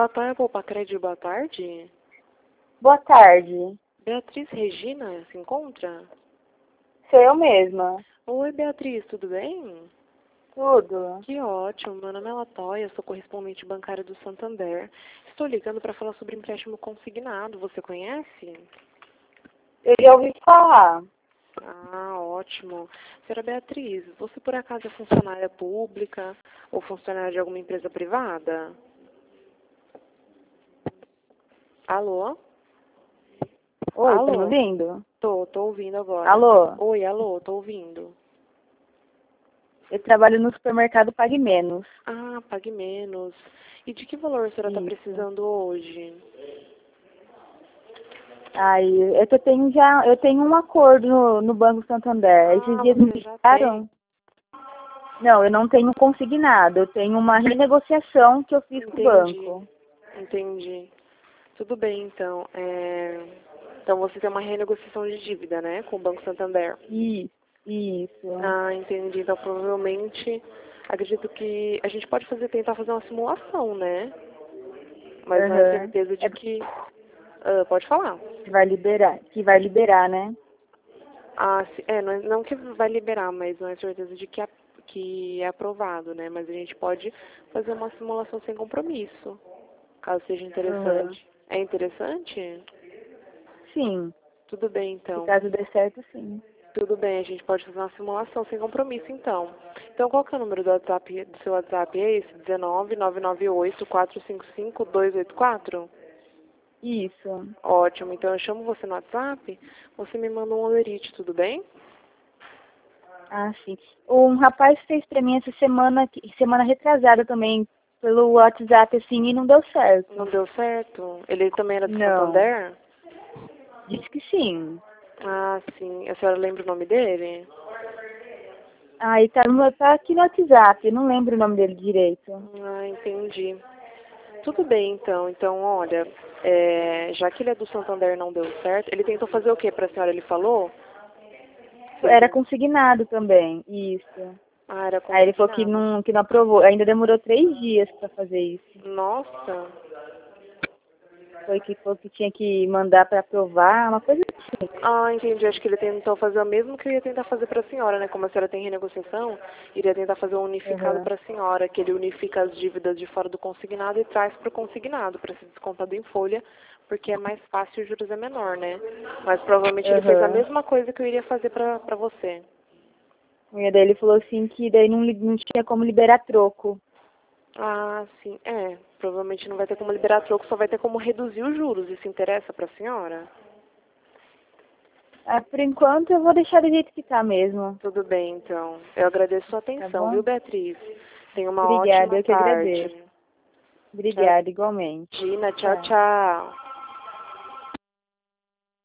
Atalha Poupacred, boa tarde. Boa tarde. Beatriz Regina se encontra? Sou eu mesma. Oi, Beatriz, tudo bem? Tudo. Que ótimo, meu nome é Latoya, sou correspondente bancária do Santander. Estou ligando para falar sobre empréstimo consignado, você conhece? Eu já ouvi falar. Ah, ótimo. Senhora Beatriz, você por acaso é funcionária pública ou funcionária de alguma empresa privada? Alô? Oi, tá me Alô? ouvindo? Tô ouvindo agora. Alô? Oi, alô, tô ouvindo. Eu trabalho no supermercado Pague Menos. Ah, pague menos. E de que valor a senhora está Isso. precisando hoje? Aí, eu tenho um acordo no Banco Santander. Esses dias me Você já ligaram. Não, eu não tenho consignado. Eu tenho uma renegociação que eu fiz com o banco. Entendi. Tudo bem, então. Então você tem uma renegociação de dívida, né, com o Banco Santander? Isso. Ah, entendi. Então provavelmente, acredito que a gente pode tentar fazer uma simulação, né? Mas não é certeza de que... pode falar. Que vai liberar, né? Ah, não que vai liberar, mas não é certeza de que é aprovado, né? Mas a gente pode fazer uma simulação sem compromisso, caso seja interessante. É interessante? Sim. Tudo bem, Se então. caso dê certo, sim. Tudo bem, a gente pode fazer uma simulação sem compromisso, então. Então, qual que é o número do seu WhatsApp? É esse? 19 998 455 284? Isso. Ótimo. Então, eu chamo você no WhatsApp, você me manda um olerite, tudo bem? Ah, sim. Um rapaz fez pra mim essa semana retrasada também, pelo WhatsApp, assim, e não deu certo. Não deu certo? Ele também era do Não. Santander? Diz que sim. Ah, sim. A senhora lembra o nome dele? Ah, e tá aqui no WhatsApp, eu não lembro o nome dele direito. Ah, entendi. Tudo bem, então. Então, olha, já que ele é do Santander e não deu certo, ele tentou fazer o que pra senhora? Ele falou? Era consignado também, isso. Ah, era Aí ele falou consignado. que não aprovou. Ainda demorou 3 dias pra fazer isso. Nossa. Falou que tinha que mandar pra aprovar, uma coisa assim. Ah, entendi. Acho que ele tentou fazer o mesmo que eu ia tentar fazer para a senhora, né? Como a senhora tem renegociação, iria tentar fazer um unificado Uhum. para a senhora, que ele unifica as dívidas de fora do consignado e traz para o consignado, para ser descontado em folha, porque é mais fácil e os juros é menor, né? Mas provavelmente ele fez a Uhum. mesma coisa que eu iria fazer para você. E daí ele falou assim que daí não tinha como liberar troco. Ah, sim. Provavelmente não vai ter como liberar troco, só vai ter como reduzir os juros. Isso interessa para a senhora? Ah, por enquanto eu vou deixar do jeito que tá mesmo. Tudo bem, então. Eu agradeço sua Tá atenção, viu, bom? Beatriz? Tenha uma Obrigada, ótima eu que tarde. agradeço. Tchau, Obrigada, igualmente. Gina. Tchau, Tchau. tchau.